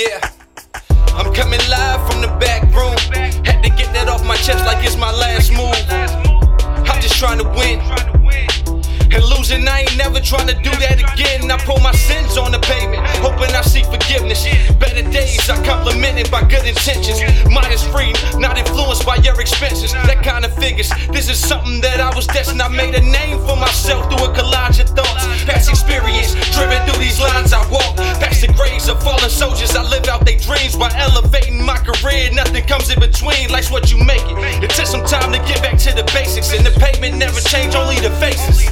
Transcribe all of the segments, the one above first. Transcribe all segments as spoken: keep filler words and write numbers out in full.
Yeah, I'm coming live from the back room. Had to get that off my chest like it's my last move. I'm just trying to win. And losing, I ain't never trying to do that again. I pull my sins on the pavement, hoping I seek forgiveness. Better days are complimented by good intentions. Modest free, not influenced by your expenses. That kind of figures. This is something that I was destined. I made a name for myself through a collage of thoughts. Past experience, driven through these lines I walk. Past the graves of fallen soldiers, I live out their dreams while elevating my career. Nothing comes in between, life's what you make it. It took some time to get back to the basics, and the pavement never changed, only the faces.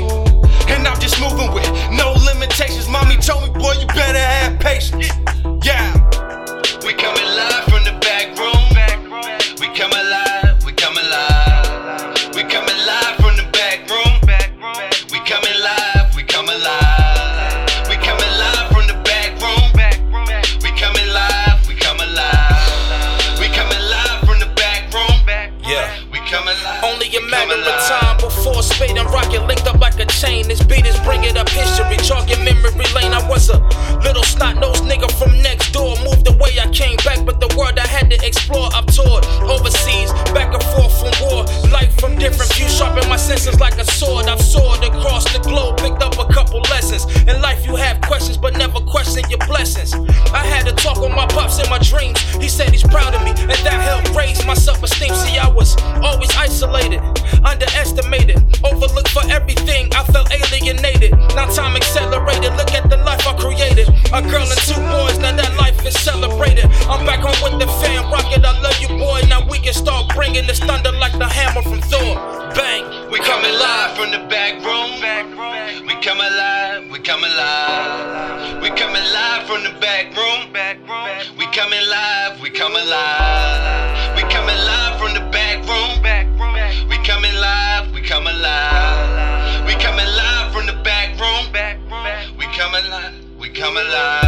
And I'm just moving with no limitations. Mommy told me, boy, you better have patience. Yeah. We coming live from the back room. We coming live, we coming live. We coming live from the back room. We coming live, we coming live. We coming live from the back room. We coming live, we coming live. We coming live from the back room. Yeah. We coming live. Only a matter of time before Spade and Rocket linked up like a chain. This beat is bringing up history, chalking memory lane. I was a little snot-nosed nigga from next door. Moved away, I came back, but the world I had to explore. I've toured overseas, back and forth from war. Life from different views, sharpen my senses like a sword. I've soared across the globe, picked up a couple lessons. In life you have questions, but never question your blessings. I had to talk with my pops in my dreams. He said he's proud of me, and that helped raise my self-esteem. See, I was always isolated, underestimated, overlooked for everything. I felt alienated. Now time accelerated. Look at the life I created. A girl and two boys. Now that life is celebrated. I'm back home with the fam. Rocket, I love you, boy. Now we can start bringing this thunder like the hammer from Thor. Bang. We coming live from the back room. We coming live. We coming live. We coming live from the back room. We coming live. We coming live. We coming live from the back room. We coming live. We coming live. We coming live from the back room. We coming live. We coming live.